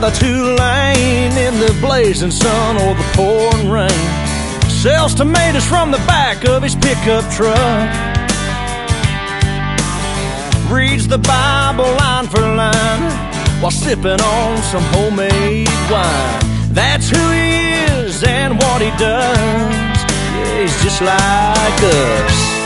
the 2-lane in the blazing sun or the pouring rain. Sells tomatoes from the back of his pickup truck. Reads the Bible line for line while sipping on some homemade wine. That's who he is and what he does. Yeah, he's just like us.